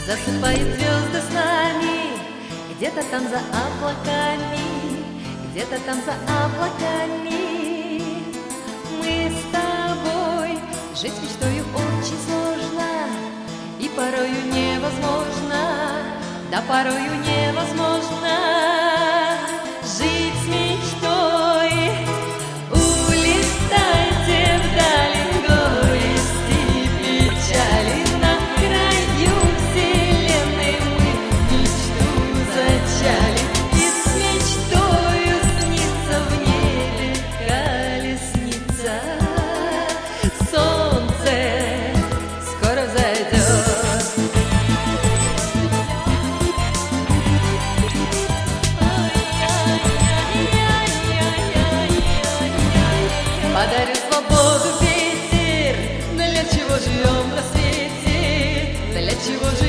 засыпает звезды с нами, где-то там за облаками, где-то там за облаками. Мы с тобой жить мечтою очень сложно, и порою невозможно, да порою невозможно жить с мечтой. Улетайте вдали, горести, печали, на краю вселенной мы мечту зачали, и с мечтою снится в небе колесница. Солнце скоро взойдет. Подарит свободу ветер, для чего живем на свете, для чего живем.